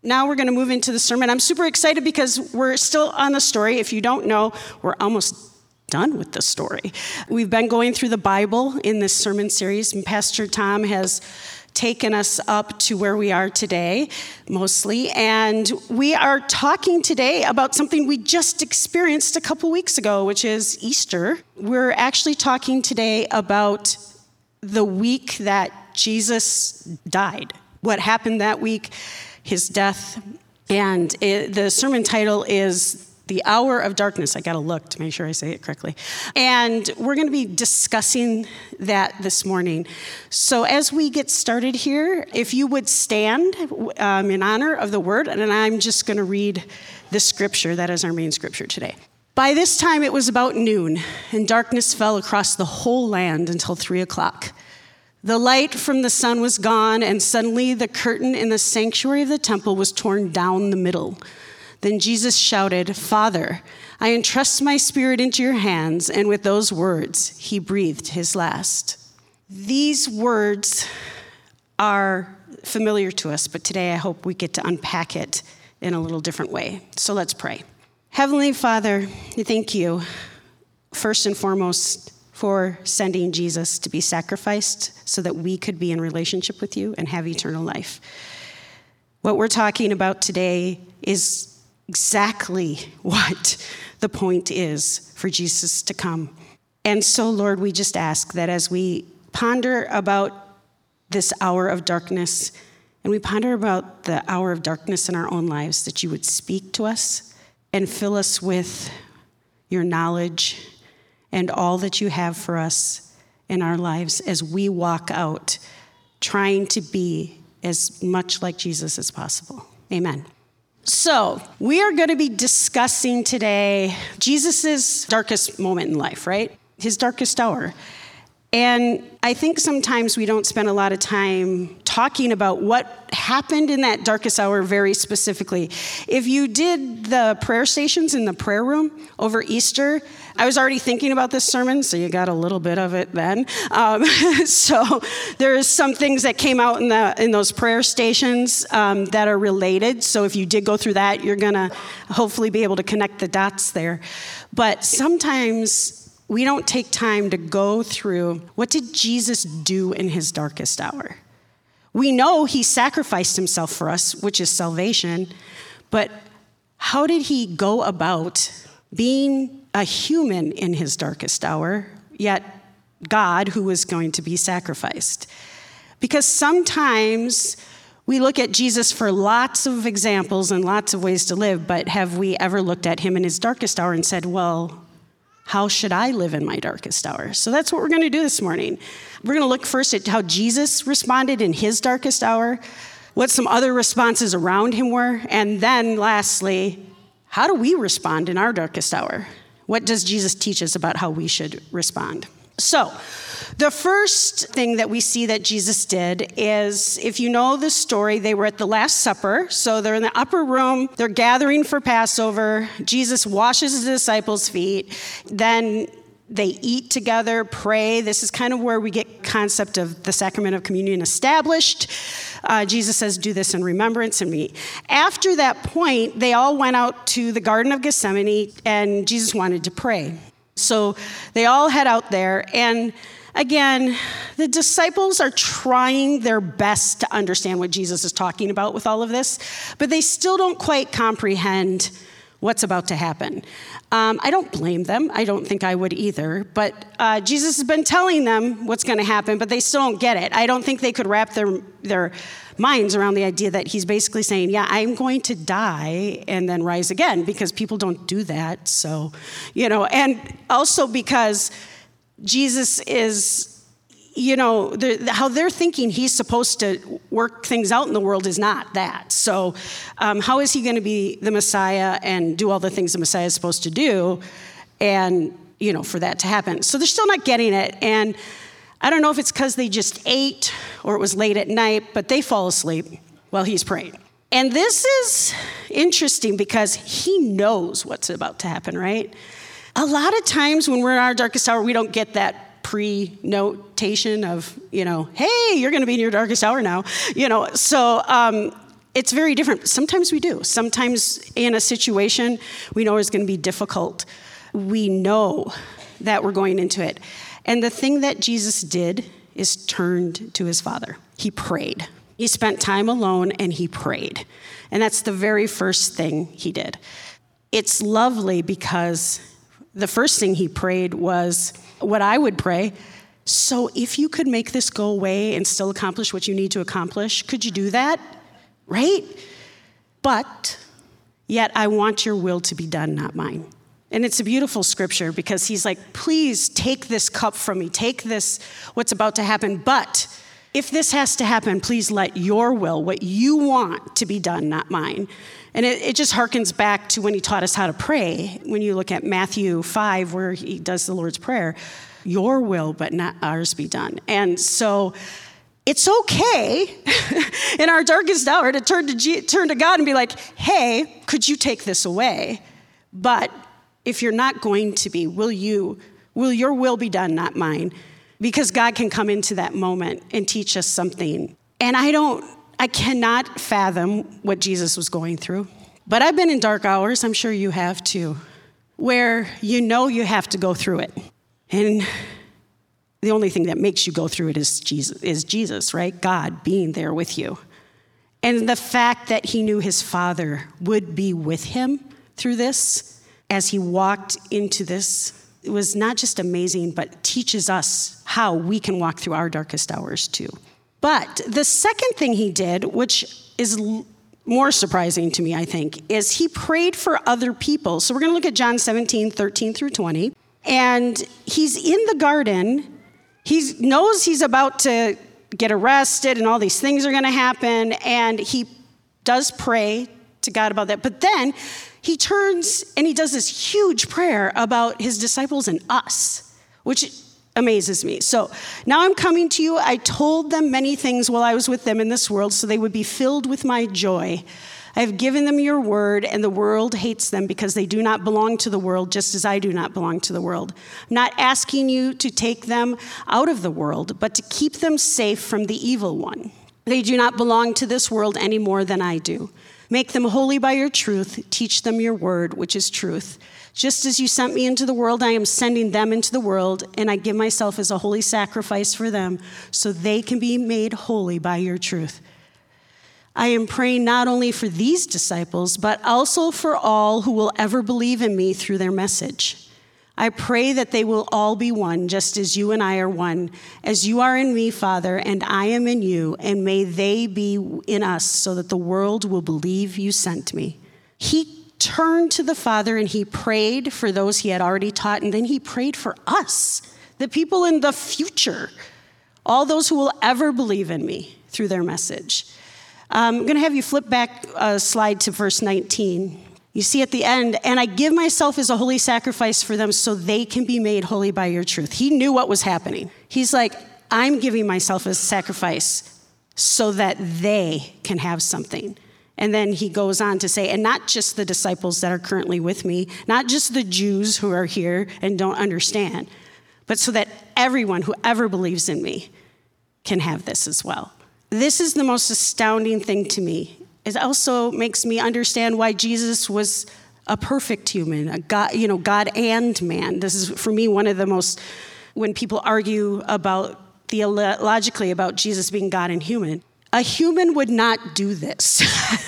now we're going to move into the sermon. I'm super excited because we're still on the story. If you don't know, we're almost done with the story. We've been going through the Bible in this sermon series, and Pastor Tom has taken us up to where we are today, mostly. And we are talking today about something we just experienced a couple weeks ago, which is Easter. We're actually talking today about the week that Jesus died, what happened that week, his death. And the sermon title is The Hour of Darkness. I got to look to make sure I say it correctly. And we're going to be discussing that this morning. So as we get started here, if you would stand in honor of the word, and I'm just going to read the scripture. That is our main scripture today. By this time it was about noon, and darkness fell across the whole land until 3:00. The light from the sun was gone, and suddenly the curtain in the sanctuary of the temple was torn down the middle. Then Jesus shouted, "Father, I entrust my spirit into your hands." And with those words, he breathed his last. These words are familiar to us, but today I hope we get to unpack it in a little different way. So let's pray. Heavenly Father, thank you, first and foremost, for sending Jesus to be sacrificed so that we could be in relationship with you and have eternal life. What we're talking about today is exactly what the point is for Jesus to come. And so, Lord, we just ask that as we ponder about this hour of darkness, and we ponder about the hour of darkness in our own lives, that you would speak to us and fill us with your knowledge and all that you have for us in our lives as we walk out trying to be as much like Jesus as possible. Amen. So we are going to be discussing today Jesus' darkest moment in life, right? His darkest hour. And I think sometimes we don't spend a lot of time talking about what happened in that darkest hour very specifically. If you did the prayer stations in the prayer room over Easter, I was already thinking about this sermon, so you got a little bit of it then. So there's some things that came out in those prayer stations that are related. So if you did go through that, you're going to hopefully be able to connect the dots there. But sometimes we don't take time to go through what did Jesus do in his darkest hour. We know he sacrificed himself for us, which is salvation, but how did he go about being a human in his darkest hour, yet God who was going to be sacrificed? Because sometimes we look at Jesus for lots of examples and lots of ways to live, but have we ever looked at him in his darkest hour and said, well, how should I live in my darkest hour? So that's what we're going to do this morning. We're going to look first at how Jesus responded in his darkest hour, what some other responses around him were, and then lastly, how do we respond in our darkest hour? What does Jesus teach us about how we should respond? So the first thing that we see that Jesus did is, if you know the story, they were at the Last Supper. So they're in the upper room. They're gathering for Passover. Jesus washes his disciples' feet. Then they eat together, pray. This is kind of where we get concept of the sacrament of communion established. Jesus says, do this in remembrance of me. After that point, they all went out to the Garden of Gethsemane, and Jesus wanted to pray. So they all head out there, and again, the disciples are trying their best to understand what Jesus is talking about with all of this, but they still don't quite comprehend what's about to happen. I don't blame them. I don't think I would either, but Jesus has been telling them what's going to happen, but they still don't get it. I don't think they could wrap their minds around the idea that he's basically saying, yeah, I'm going to die and then rise again, because people don't do that. So, and also because Jesus is, how they're thinking he's supposed to work things out in the world is not that. So how is he going to be the Messiah and do all the things the Messiah is supposed to do and, for that to happen? So they're still not getting it. And I don't know if it's because they just ate or it was late at night, but they fall asleep while he's praying. And this is interesting because he knows what's about to happen, right? A lot of times when we're in our darkest hour, we don't get that pre-notation of, hey, you're going to be in your darkest hour now. So It's very different. Sometimes we do. Sometimes in a situation we know it's going to be difficult. We know that we're going into it. And the thing that Jesus did is turned to his Father. He prayed. He spent time alone and he prayed. And that's the very first thing he did. It's lovely because the first thing he prayed was what I would pray. So if you could make this go away and still accomplish what you need to accomplish, could you do that? Right? But yet I want your will to be done, not mine. And it's a beautiful scripture because he's like, please take this cup from me. Take this, what's about to happen. But if this has to happen, please let your will, what you want to be done, not mine. And it just harkens back to when he taught us how to pray. When you look at Matthew 5, where he does the Lord's Prayer, your will, but not ours be done. And so it's okay in our darkest hour to turn to God and be like, hey, could you take this away? But if you're not going to be, will your will be done, not mine? Because God can come into that moment and teach us something. And I cannot fathom what Jesus was going through. But I've been in dark hours, I'm sure you have too, where you know you have to go through it. And the only thing that makes you go through it is Jesus, right? God being there with you. And the fact that he knew his Father would be with him through this, as he walked into this, it was not just amazing, but teaches us how we can walk through our darkest hours too. But the second thing he did, which is more surprising to me, I think, is he prayed for other people. So we're going to look at John 17, 13 through 20. And he's in the garden. He knows he's about to get arrested and all these things are going to happen. And he does pray to God about that. But then he turns and he does this huge prayer about his disciples and us, which amazes me. So now I'm coming to you. I told them many things while I was with them in this world, so they would be filled with my joy. I have given them your word, and the world hates them because they do not belong to the world, just as I do not belong to the world. I'm not asking you to take them out of the world, but to keep them safe from the evil one. They do not belong to this world any more than I do. Make them holy by your truth. Teach them your word, which is truth. Just as you sent me into the world, I am sending them into the world, and I give myself as a holy sacrifice for them so they can be made holy by your truth. I am praying not only for these disciples, but also for all who will ever believe in me through their message. I pray that they will all be one, just as you and I are one, as you are in me, Father, and I am in you, and may they be in us so that the world will believe you sent me. He turned to the Father and he prayed for those he had already taught, and then he prayed for us, the people in the future, all those who will ever believe in me through their message. I'm going to have you flip back a slide to verse 19. You see at the end, and I give myself as a holy sacrifice for them so they can be made holy by your truth. He knew what was happening. He's like, I'm giving myself as a sacrifice so that they can have something. And then he goes on to say, and not just the disciples that are currently with me, not just the Jews who are here and don't understand, but so that everyone who ever believes in me can have this as well. This is the most astounding thing to me. It also makes me understand why Jesus was a perfect human, a God, God and man. This is, for me, one of the most, when people argue about theologically about Jesus being God and human, a human would not do this.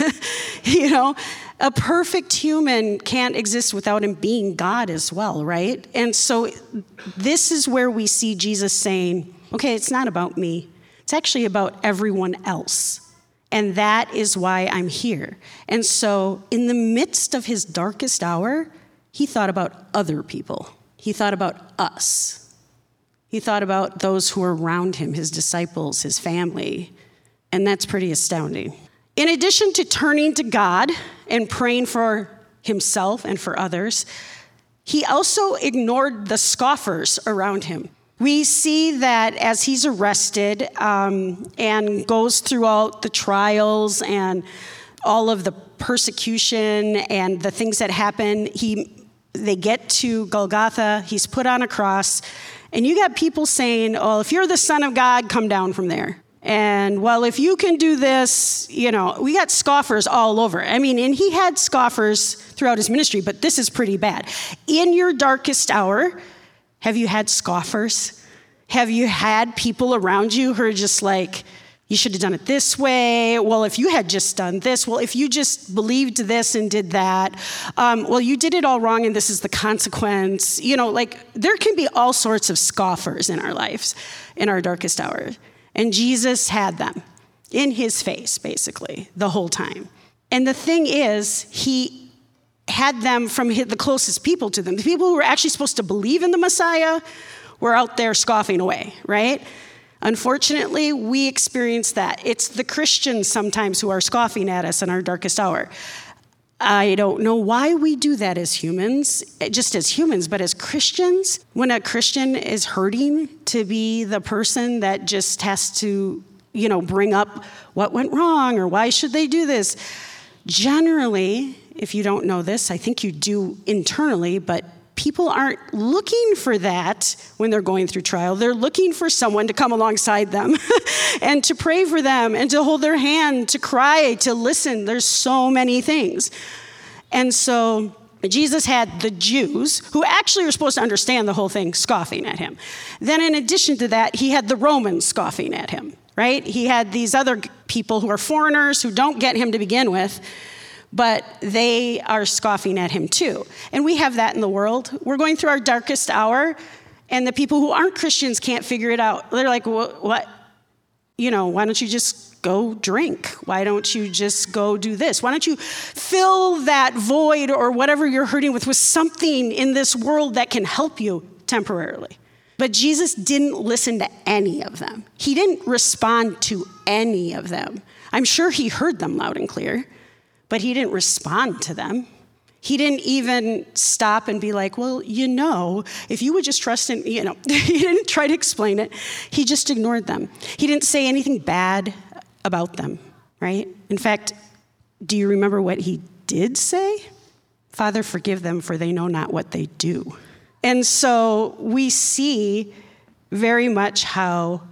A perfect human can't exist without him being God as well, right? And so this is where we see Jesus saying, okay, it's not about me. It's actually about everyone else. And that is why I'm here. And so in the midst of his darkest hour, he thought about other people. He thought about us. He thought about those who were around him, his disciples, his family. And that's pretty astounding. In addition to turning to God and praying for himself and for others, he also ignored the scoffers around him. We see that as he's arrested and goes throughout the trials and all of the persecution and the things that happen, they get to Golgotha, he's put on a cross, and you got people saying, oh, if you're the Son of God, come down from there. And well, if you can do this, we got scoffers all over. And he had scoffers throughout his ministry, but this is pretty bad. In your darkest hour, have you had scoffers? Have you had people around you who are just like, you should have done it this way. Well, if you had just done this, well, if you just believed this and did that, well, you did it all wrong and this is the consequence. There can be all sorts of scoffers in our lives, in our darkest hour. And Jesus had them in his face, basically, the whole time. And the thing is, he had them from the closest people to them. The people who were actually supposed to believe in the Messiah were out there scoffing away, right? Unfortunately, we experience that. It's the Christians sometimes who are scoffing at us in our darkest hour. I don't know why we do that as humans, but as Christians, when a Christian is hurting, to be the person that just has to, bring up what went wrong or why should they do this. Generally, if you don't know this, I think you do internally, but people aren't looking for that when they're going through trial. They're looking for someone to come alongside them and to pray for them and to hold their hand, to cry, to listen. There's so many things. And so Jesus had the Jews, who actually were supposed to understand the whole thing, scoffing at him. Then in addition to that, he had the Romans scoffing at him, right? He had these other people who are foreigners who don't get him to begin with, but they are scoffing at him too. And we have that in the world. We're going through our darkest hour, and the people who aren't Christians can't figure it out. They're like, what? Why don't you just go drink? Why don't you just go do this? Why don't you fill that void or whatever you're hurting with something in this world that can help you temporarily? But Jesus didn't listen to any of them. He didn't respond to any of them. I'm sure he heard them loud and clear, but he didn't respond to them. He didn't even stop and be like, well, if you would just trust in, he didn't try to explain it. He just ignored them. He didn't say anything bad about them, right? In fact, do you remember what he did say? Father, forgive them, for they know not what they do. And so we see very much how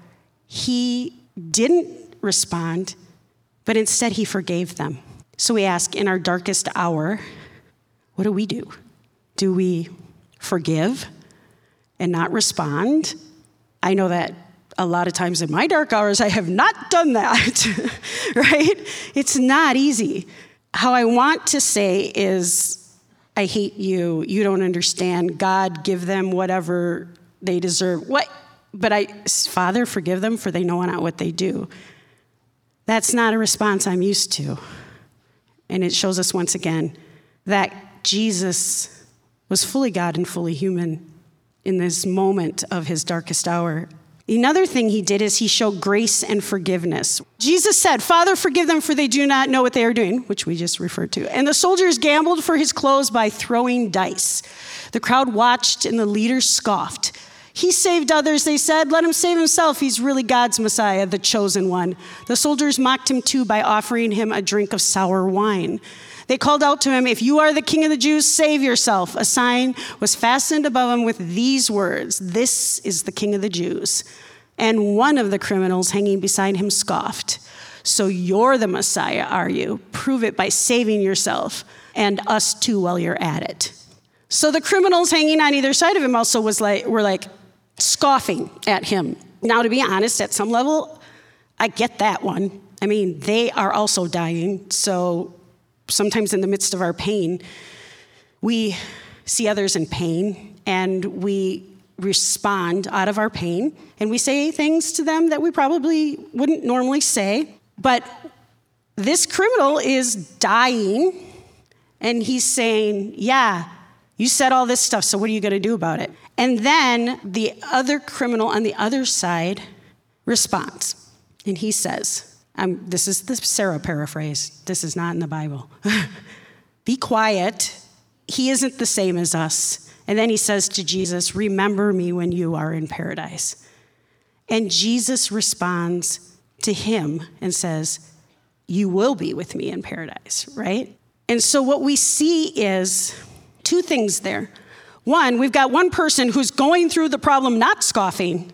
he didn't respond, but instead he forgave them. So we ask, in our darkest hour, what do? Do we forgive and not respond? I know that a lot of times in my dark hours, I have not done that, right? It's not easy. How I want to say is, I hate you. You don't understand. God, give them whatever they deserve. What? But Father, forgive them, for they know not what they do. That's not a response I'm used to. And it shows us once again that Jesus was fully God and fully human in this moment of his darkest hour. Another thing he did is he showed grace and forgiveness. Jesus said, Father, forgive them, for they do not know what they are doing, which we just referred to. And the soldiers gambled for his clothes by throwing dice. The crowd watched and the leaders scoffed. He saved others, they said. Let him save himself. He's really God's Messiah, the chosen one. The soldiers mocked him too by offering him a drink of sour wine. They called out to him, if you are the king of the Jews, save yourself. A sign was fastened above him with these words, this is the king of the Jews. And one of the criminals hanging beside him scoffed. So you're the Messiah, are you? Prove it by saving yourself and us too while you're at it. So the criminals hanging on either side of him also were like scoffing at him. Now, to be honest, at some level, I get that one. They are also dying, so sometimes in the midst of our pain, we see others in pain, and we respond out of our pain, and we say things to them that we probably wouldn't normally say. But this criminal is dying, and he's saying, yeah, you said all this stuff, so what are you going to do about it? And then the other criminal on the other side responds, and he says, this is the Sarah paraphrase. This is not in the Bible. Be quiet. He isn't the same as us. And then he says to Jesus, remember me when you are in paradise. And Jesus responds to him and says, you will be with me in paradise, right? And so what we see is two things there. One, we've got one person who's going through the problem not scoffing,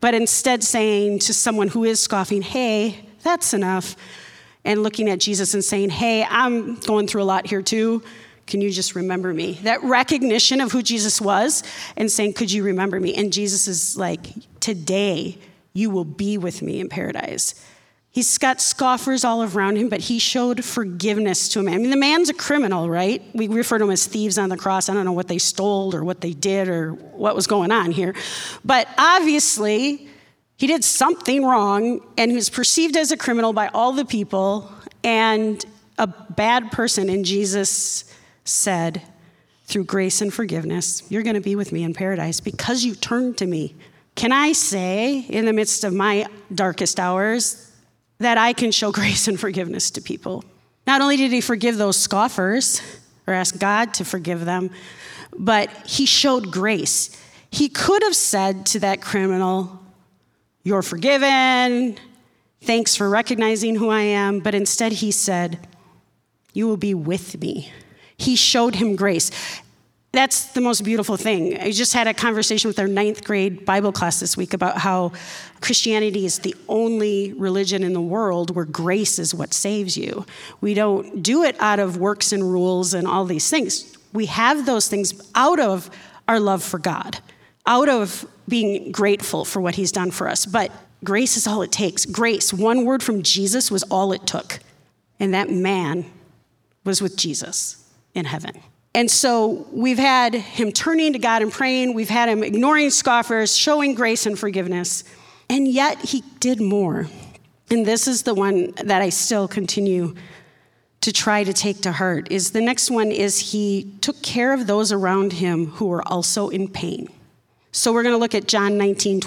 but instead saying to someone who is scoffing, hey, that's enough, and looking at Jesus and saying, hey, I'm going through a lot here too. Can you just remember me? That recognition of who Jesus was and saying, could you remember me? And Jesus is like, today you will be with me in paradise. He's got scoffers all around him, but he showed forgiveness to him. I mean, the man's a criminal, right? We refer to him as thieves on the cross. I don't know what they stole or what they did or what was going on here. But obviously, he did something wrong, and he was perceived as a criminal by all the people and a bad person. And Jesus said, through grace and forgiveness, you're going to be with me in paradise because you turned to me. Can I say, in the midst of my darkest hours, that I can show grace and forgiveness to people? Not only did he forgive those scoffers, or ask God to forgive them, but he showed grace. He could have said to that criminal, you're forgiven, thanks for recognizing who I am, but instead he said, you will be with me. He showed him grace. That's the most beautiful thing. I just had a conversation with our 9th grade Bible class this week about how Christianity is the only religion in the world where grace is what saves you. We don't do it out of works and rules and all these things. We have those things out of our love for God, out of being grateful for what he's done for us. But grace is all it takes. Grace, one word from Jesus was all it took. And that man was with Jesus in heaven. And so we've had him turning to God and praying. We've had him ignoring scoffers, showing grace and forgiveness. And yet he did more. And this is the one that I still continue to try to take to heart. Is the next one is he took care of those around him who were also in pain. So we're going to look at John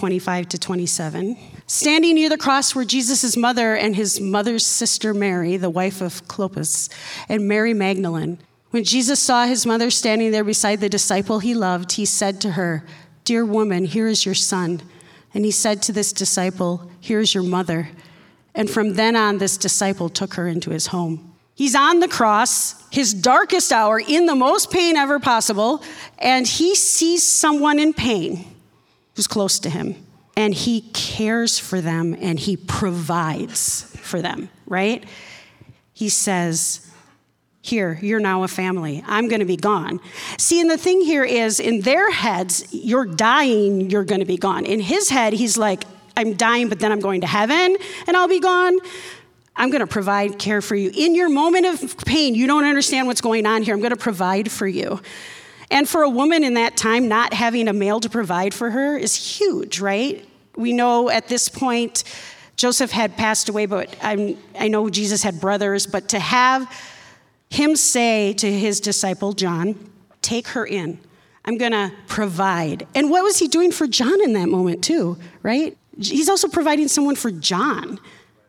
19:25-27. Standing near the cross were Jesus' mother and his mother's sister Mary, the wife of Clopas, and Mary Magdalene. When Jesus saw his mother standing there beside the disciple he loved, he said to her, dear woman, here is your son. And he said to this disciple, here is your mother. And from then on, this disciple took her into his home. He's on the cross, his darkest hour, in the most pain ever possible, and he sees someone in pain who's close to him, and he cares for them, and he provides for them, right? He says, here, you're now a family. I'm going to be gone. See, and the thing here is, in their heads, you're dying, you're going to be gone. In his head, he's like, I'm dying, but then I'm going to heaven, and I'll be gone. I'm going to provide care for you. In your moment of pain, you don't understand what's going on here. I'm going to provide for you. And for a woman in that time, not having a male to provide for her is huge, right? We know at this point, Joseph had passed away, but I know Jesus had brothers, but to have him say to his disciple, John, take her in. I'm going to provide. And what was he doing for John in that moment too, right? He's also providing someone for John.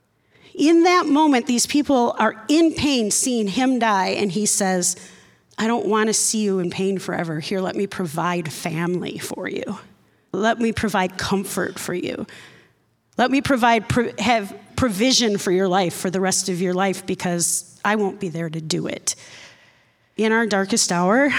In that moment, these people are in pain seeing him die, and he says, I don't want to see you in pain forever. Here, let me provide family for you. Let me provide comfort for you. Let me have provision for your life for the rest of your life, because I won't be there to do it. In our darkest hour,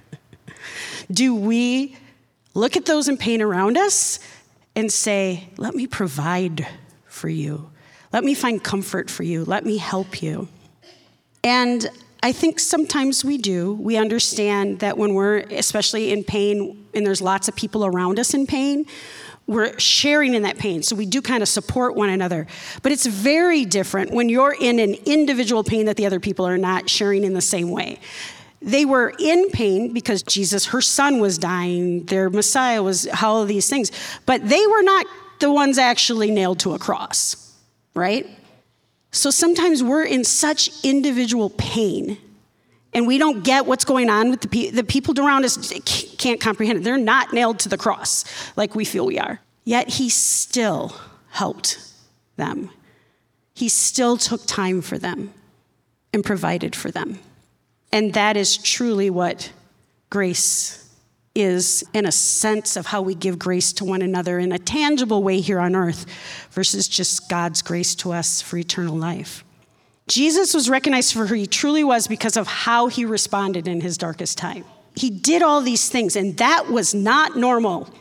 do we look at those in pain around us and say, let me provide for you. Let me find comfort for you. Let me help you. And I think sometimes we do. We understand that when we're especially in pain and there's lots of people around us in pain, we're sharing in that pain. So we do kind of support one another. But it's very different when you're in an individual pain that the other people are not sharing in the same way. They were in pain because Jesus, her son was dying, their Messiah was, all of these things. But they were not the ones actually nailed to a cross, right? So sometimes we're in such individual pain and we don't get what's going on with the people around us can't comprehend it. They're not nailed to the cross like we feel we are. Yet he still helped them. He still took time for them and provided for them. And that is truly what grace is, in a sense of how we give grace to one another in a tangible way here on earth versus just God's grace to us for eternal life. Jesus was recognized for who he truly was because of how he responded in his darkest time. He did all these things, and that was not normal.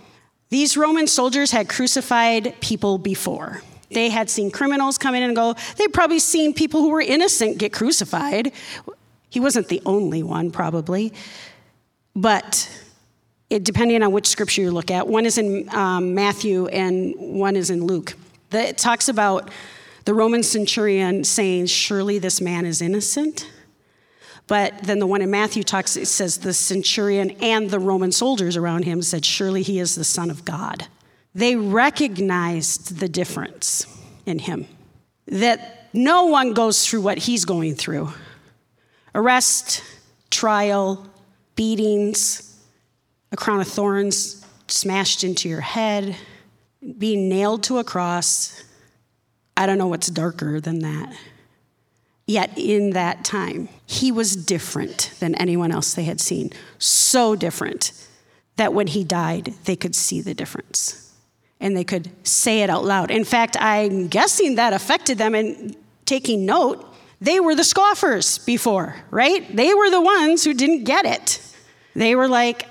These Roman soldiers had crucified people before. They had seen criminals come in and go. They'd probably seen people who were innocent get crucified. He wasn't the only one, probably. But depending on which scripture you look at, one is in Matthew and one is in Luke. It talks about the Roman centurion saying, surely this man is innocent. But then the one in Matthew it says the centurion and the Roman soldiers around him said, surely he is the Son of God. They recognized the difference in him, that no one goes through what he's going through. Arrest, trial, beatings, a crown of thorns smashed into your head, being nailed to a cross. I don't know what's darker than that. Yet in that time, he was different than anyone else they had seen. So different that when he died, they could see the difference. And they could say it out loud. In fact, I'm guessing that affected them. And taking note, they were the scoffers before, right? They were the ones who didn't get it. They were like,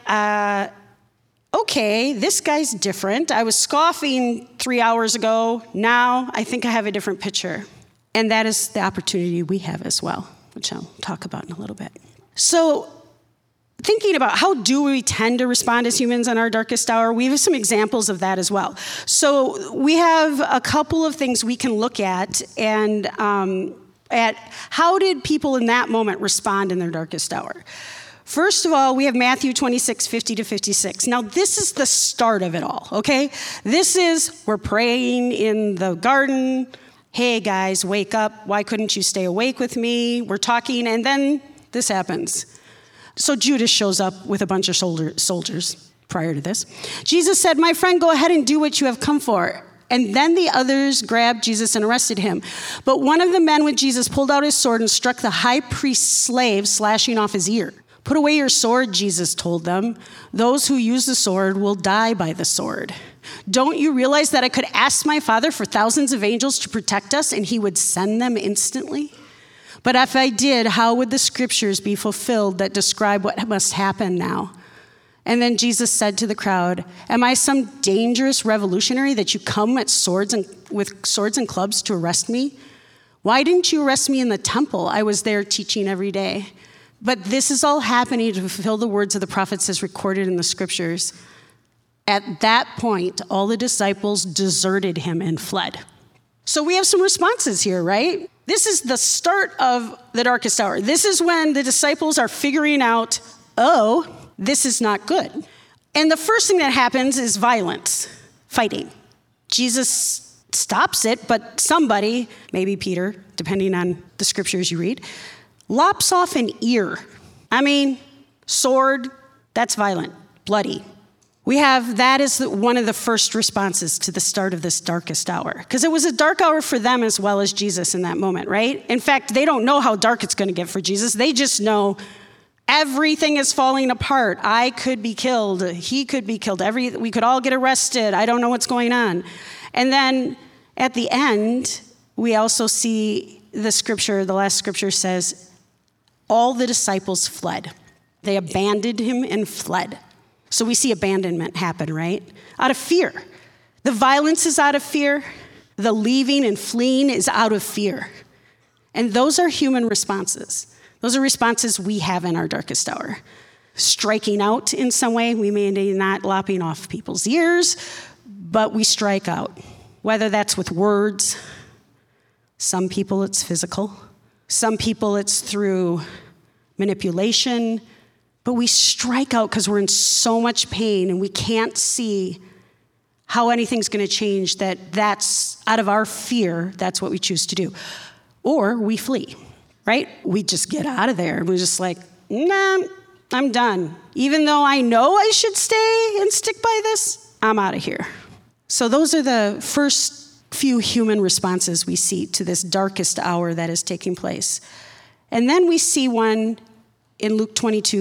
okay, this guy's different. I was scoffing 3 hours ago. Now I think I have a different picture. And that is the opportunity we have as well, which I'll talk about in a little bit. So thinking about how do we tend to respond as humans in our darkest hour, we have some examples of that as well. So we have a couple of things we can look at and at how did people in that moment respond in their darkest hour. First of all, we have Matthew 26:50-56. Now, this is the start of it all, okay? This is, we're praying in the garden. Hey, guys, wake up. Why couldn't you stay awake with me? We're talking, and then this happens. So Judas shows up with a bunch of soldiers prior to this. Jesus said, my friend, go ahead and do what you have come for. And then the others grabbed Jesus and arrested him. But one of the men with Jesus pulled out his sword and struck the high priest's slave, slashing off his ear. Put away your sword, Jesus told them. Those who use the sword will die by the sword. Don't you realize that I could ask my Father for thousands of angels to protect us and he would send them instantly? But if I did, how would the scriptures be fulfilled that describe what must happen now? And then Jesus said to the crowd, am I some dangerous revolutionary that you come with swords and clubs to arrest me? Why didn't you arrest me in the temple? I was there teaching every day. But this is all happening to fulfill the words of the prophets as recorded in the scriptures. At that point, all the disciples deserted him and fled. So we have some responses here, right? This is the start of the darkest hour. This is when the disciples are figuring out, oh, this is not good. And the first thing that happens is violence, fighting. Jesus stops it, but somebody, maybe Peter, depending on the scriptures you read, lops off an ear. I mean, sword, that's violent, bloody. That is one of the first responses to the start of this darkest hour. Because it was a dark hour for them as well as Jesus in that moment, right? In fact, they don't know how dark it's going to get for Jesus. They just know everything is falling apart. I could be killed. He could be killed. We could all get arrested. I don't know what's going on. And then at the end, we also see the last scripture says, all the disciples fled. They abandoned him and fled. So we see abandonment happen, right? Out of fear. The violence is out of fear. The leaving and fleeing is out of fear. And those are human responses. Those are responses we have in our darkest hour. Striking out in some way. We may not lopping off people's ears, but we strike out. Whether that's with words. Some people it's physical. Some people it's through manipulation. But we strike out because we're in so much pain and we can't see how anything's going to change, that's out of our fear, that's what we choose to do. Or we flee, right? We just get out of there and we're just like, nah, I'm done. Even though I know I should stay and stick by this, I'm out of here. So those are the first few human responses we see to this darkest hour that is taking place. And then we see one in Luke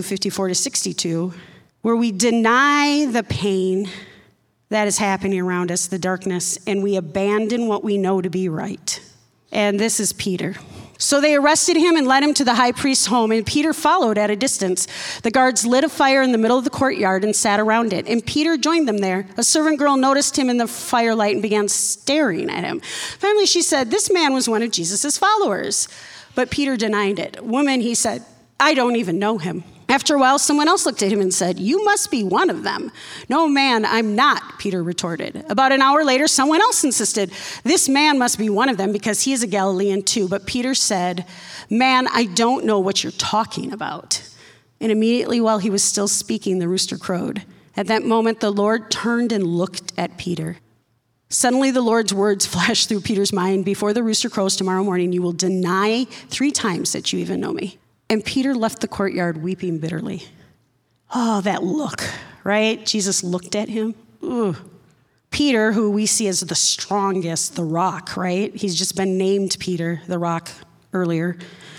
22:54-62, where we deny the pain that is happening around us, the darkness, and we abandon what we know to be right. And this is Peter. So they arrested him and led him to the high priest's home, and Peter followed at a distance. The guards lit a fire in the middle of the courtyard and sat around it, and Peter joined them there. A servant girl noticed him in the firelight and began staring at him. Finally, she said, "This man was one of Jesus' followers." But Peter denied it. "Woman," he said, "I don't even know him." After a while, someone else looked at him and said, "You must be one of them." "No, man, I'm not," Peter retorted. About an hour later, someone else insisted, "This man must be one of them because he is a Galilean too." But Peter said, "Man, I don't know what you're talking about." And immediately while he was still speaking, the rooster crowed. At that moment, the Lord turned and looked at Peter. Suddenly, the Lord's words flashed through Peter's mind, "Before the rooster crows tomorrow morning, you will deny 3 times that you even know me." And Peter left the courtyard weeping bitterly. Oh, that look, right? Jesus looked at him. Ooh. Peter, who we see as the strongest, the rock, right? He's just been named Peter, the rock, earlier,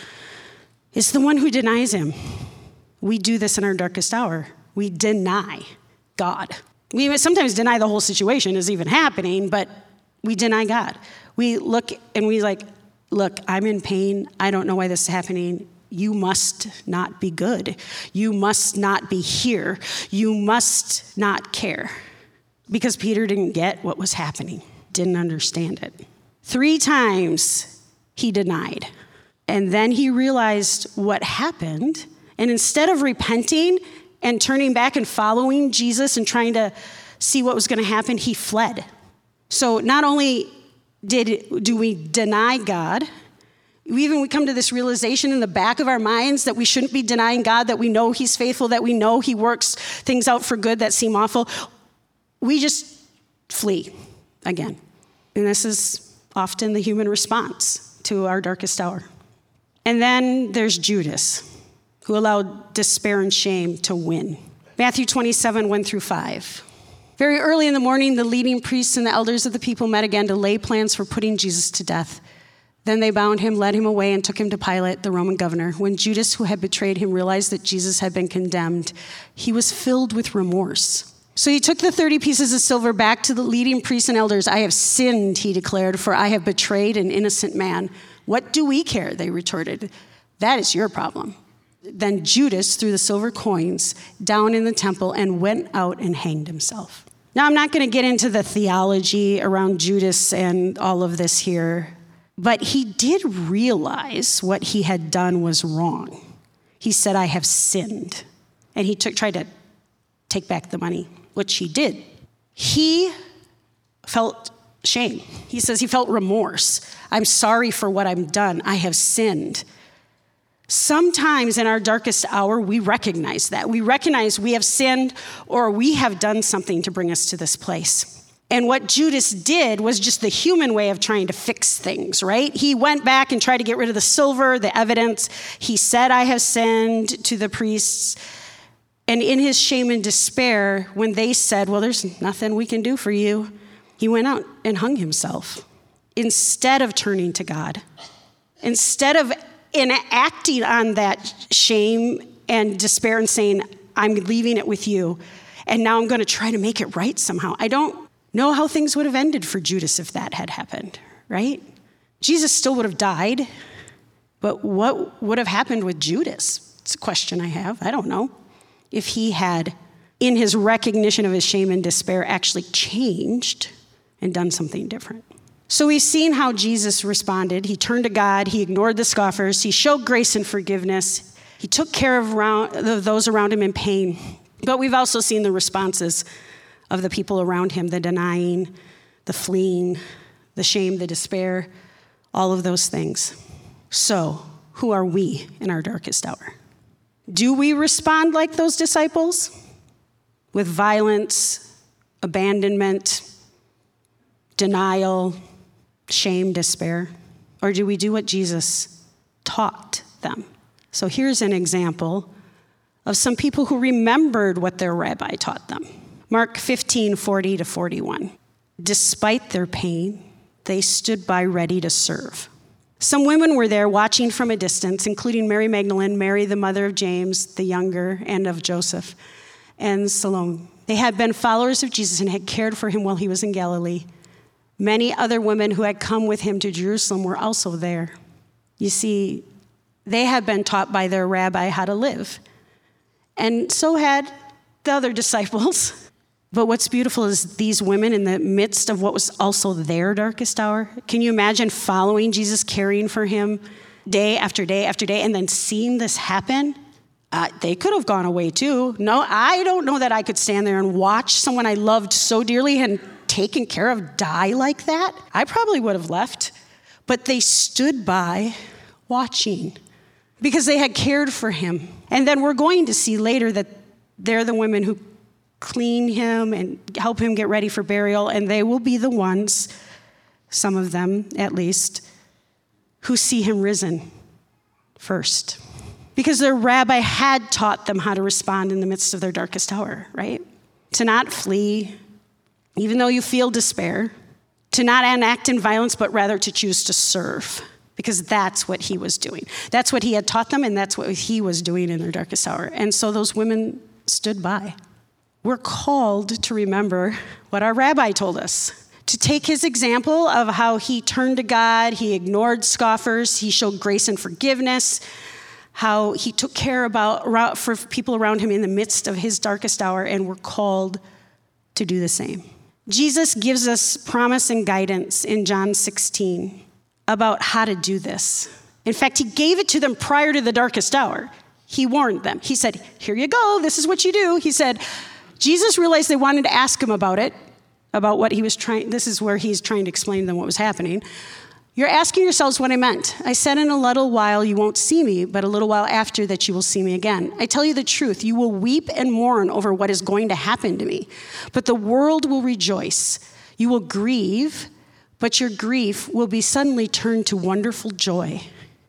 is the one who denies him. We do this in our darkest hour. We deny God. We sometimes deny the whole situation is even happening, but we deny God. We look and we like, "Look, I'm in pain. I don't know why this is happening. You must not be good. You must not be here. You must not care." Because Peter didn't get what was happening, didn't understand it. 3 times he denied. And then he realized what happened. And instead of repenting and turning back and following Jesus and trying to see what was going to happen, he fled. So not only do we deny God, we come to this realization in the back of our minds that we shouldn't be denying God, that we know he's faithful, that we know he works things out for good that seem awful. We just flee again. And this is often the human response to our darkest hour. And then there's Judas, who allowed despair and shame to win. Matthew 27, 1-5. Very early in the morning, the leading priests and the elders of the people met again to lay plans for putting Jesus to death. Then they bound him, led him away, and took him to Pilate, the Roman governor. When Judas, who had betrayed him, realized that Jesus had been condemned, he was filled with remorse. So he took the 30 pieces of silver back to the leading priests and elders. "I have sinned," he declared, "for I have betrayed an innocent man." "What do we care?" they retorted. "That is your problem." Then Judas threw the silver coins down in the temple and went out and hanged himself. Now, I'm not going to get into the theology around Judas and all of this here, but he did realize what he had done was wrong. He said, "I have sinned." And he tried to take back the money, which he did. He felt shame. He says he felt remorse. "I'm sorry for what I've done. I have sinned." Sometimes in our darkest hour, we recognize that. We recognize we have sinned or we have done something to bring us to this place. And what Judas did was just the human way of trying to fix things, right? He went back and tried to get rid of the silver, the evidence. He said, "I have sinned," to the priests. And in his shame and despair, when they said, "Well, there's nothing we can do for you," he went out and hung himself. Instead of turning to God, instead of enacting on that shame and despair and saying, "I'm leaving it with you, and now I'm going to try to make it right somehow." I don't know how things would have ended for Judas if that had happened, right? Jesus still would have died, but what would have happened with Judas? It's a question I have. I don't know. If he had, in his recognition of his shame and despair, actually changed and done something different. So we've seen how Jesus responded. He turned to God. He ignored the scoffers. He showed grace and forgiveness. He took care of those around him in pain. But we've also seen the responses of the people around him, the denying, the fleeing, the shame, the despair, all of those things. So, who are we in our darkest hour? Do we respond like those disciples? With violence, abandonment, denial, shame, despair? Or do we do what Jesus taught them? So here's an example of some people who remembered what their rabbi taught them. Mark 15, 40-41. Despite their pain, they stood by ready to serve. Some women were there watching from a distance, including Mary Magdalene, Mary, the mother of James, the younger, and of Joseph, and Salome. They had been followers of Jesus and had cared for him while he was in Galilee. Many other women who had come with him to Jerusalem were also there. You see, they had been taught by their rabbi how to live. And so had the other disciples. But what's beautiful is these women in the midst of what was also their darkest hour. Can you imagine following Jesus, caring for him day after day after day, and then seeing this happen? They could have gone away too. No, I don't know that I could stand there and watch someone I loved so dearly and taken care of die like that. I probably would have left. But they stood by watching because they had cared for him. And then we're going to see later that they're the women who clean him and help him get ready for burial, and they will be the ones, some of them at least, who see him risen first. Because their rabbi had taught them how to respond in the midst of their darkest hour, right? To not flee, even though you feel despair. To not enact in violence, but rather to choose to serve. Because that's what he was doing. That's what he had taught them, and that's what he was doing in their darkest hour. And so those women stood by. We're called to remember what our rabbi told us. To take his example of how he turned to God, he ignored scoffers, he showed grace and forgiveness, how he took care for people around him in the midst of his darkest hour, and we're called to do the same. Jesus gives us promise and guidance in John 16 about how to do this. In fact, he gave it to them prior to the darkest hour. He warned them. He said, here you go, this is what you do. He said, Jesus realized they wanted to ask him about it, about what he was trying, this is where he's trying to explain to them what was happening. You're asking yourselves what I meant. I said in a little while you won't see me, but a little while after that you will see me again. I tell you the truth, you will weep and mourn over what is going to happen to me, but the world will rejoice. You will grieve, but your grief will be suddenly turned to wonderful joy.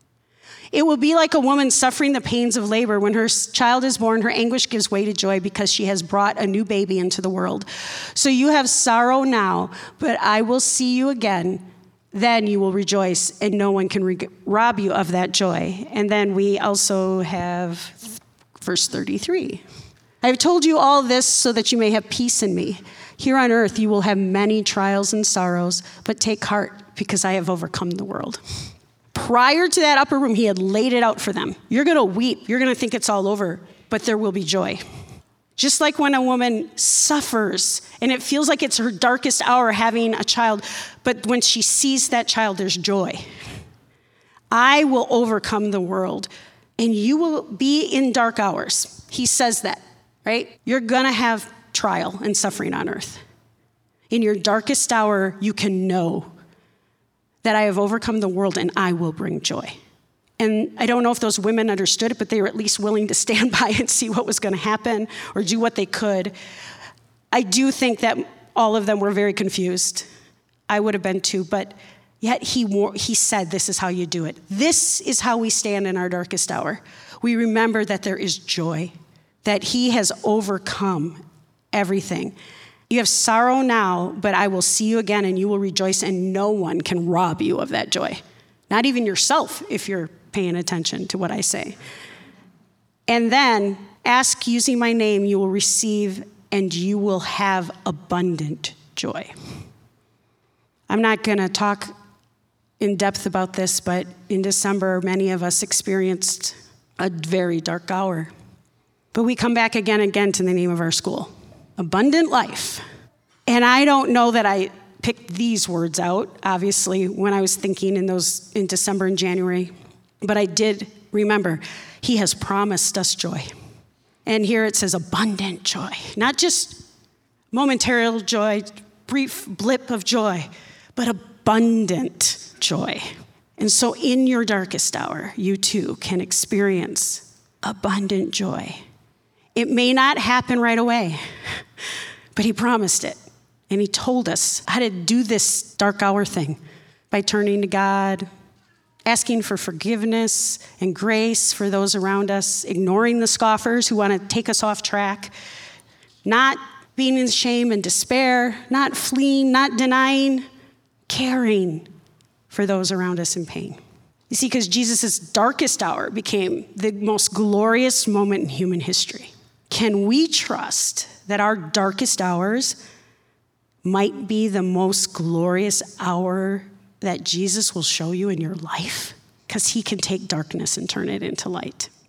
It will be like a woman suffering the pains of labor. When her child is born, her anguish gives way to joy because she has brought a new baby into the world. So you have sorrow now, but I will see you again. Then you will rejoice, and no one can rob you of that joy. And then we also have verse 33. I have told you all this so that you may have peace in me. Here on earth you will have many trials and sorrows, but take heart because I have overcome the world. Prior to that upper room, he had laid it out for them. You're going to weep. You're going to think it's all over, but there will be joy. Just like when a woman suffers and it feels like it's her darkest hour having a child, but when she sees that child, there's joy. I will overcome the world, and you will be in dark hours. He says that, right? You're going to have trial and suffering on earth. In your darkest hour, you can know that I have overcome the world and I will bring joy. And I don't know if those women understood it, but they were at least willing to stand by and see what was going to happen or do what they could. I do think that all of them were very confused. I would have been too, but yet he said, this is how you do it. This is how we stand in our darkest hour. We remember that there is joy, that he has overcome everything. You have sorrow now, but I will see you again and you will rejoice, and no one can rob you of that joy. Not even yourself, if you're paying attention to what I say. And then ask using my name, you will receive, and you will have abundant joy. I'm not going to talk in depth about this, but in December, many of us experienced a very dark hour. But we come back again and again to the name of our school. Abundant life. And I don't know that I picked these words out, obviously, when I was thinking in December and January. But I did remember, he has promised us joy. And here it says abundant joy. Not just momentary joy, brief blip of joy, but abundant joy. And so in your darkest hour, you too can experience abundant joy. It may not happen right away, but he promised it. And he told us how to do this dark hour thing by turning to God, asking for forgiveness and grace for those around us, ignoring the scoffers who want to take us off track, not being in shame and despair, not fleeing, not denying, caring for those around us in pain. You see, because Jesus' darkest hour became the most glorious moment in human history. Can we trust that our darkest hours might be the most glorious hour that Jesus will show you in your life? because he can take darkness and turn it into light.